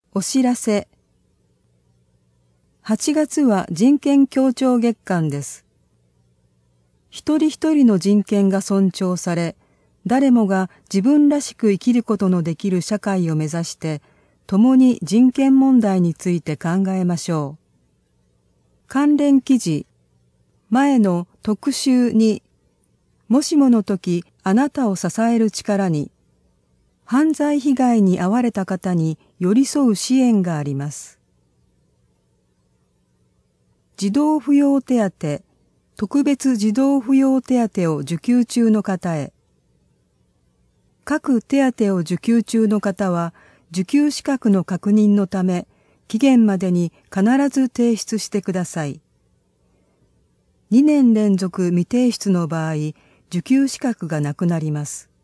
お知らせ。8月は人権協調月間です。一人一人の人権が尊重され、誰もが自分らしく生きることのできる社会を目指して、共に人権問題について考えましょう。関連記事、前の特集に、もしもの時あなたを支える力に、犯罪被害に遭われた方に寄り添う支援があります。児童扶養手当、特別児童扶養手当を受給中の方へ。各手当を受給中の方は、受給資格の確認のため、期限までに必ず提出してください。2年連続未提出の場合、受給資格がなくなります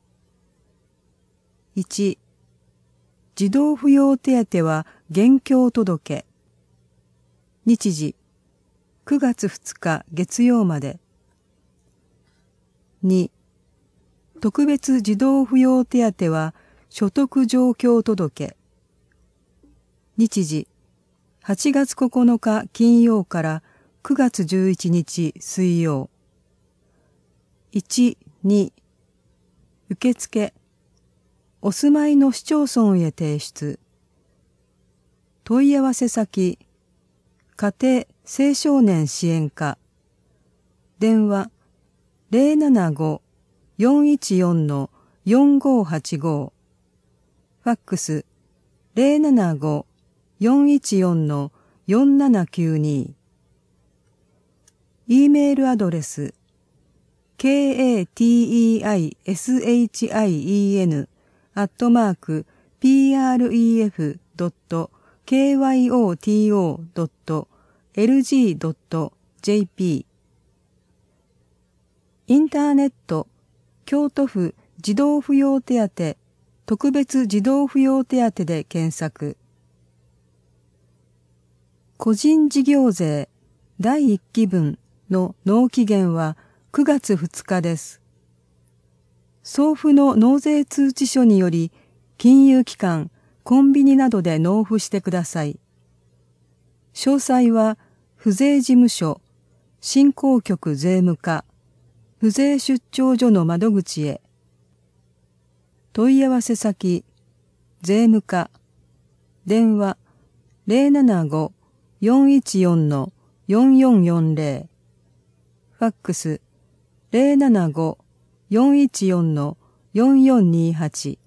。1、児童扶養手当は現況届。日時、9月2日月曜まで。2、特別児童扶養手当は所得状況届。日時、8月9日金曜から9月11日水曜。1、2、受付。お住まいの市町村へ提出。問い合わせ先、家庭青少年支援課。電話、075-414-4585。ファックス、075-414-4792。E メールアドレス、katein@pref.kyoto.lg.jp。 インターネット、京都府児童扶養手当、特別児童扶養手当で検索。個人事業税第1期分の納期限は9月2日です。送付の納税通知書により、金融機関、コンビニなどで納付してください。詳細は、府税事務所、振興局税務課、府税出張所の窓口へ。問い合わせ先、税務課、電話075-414-4440。ファックス、075-414-4428。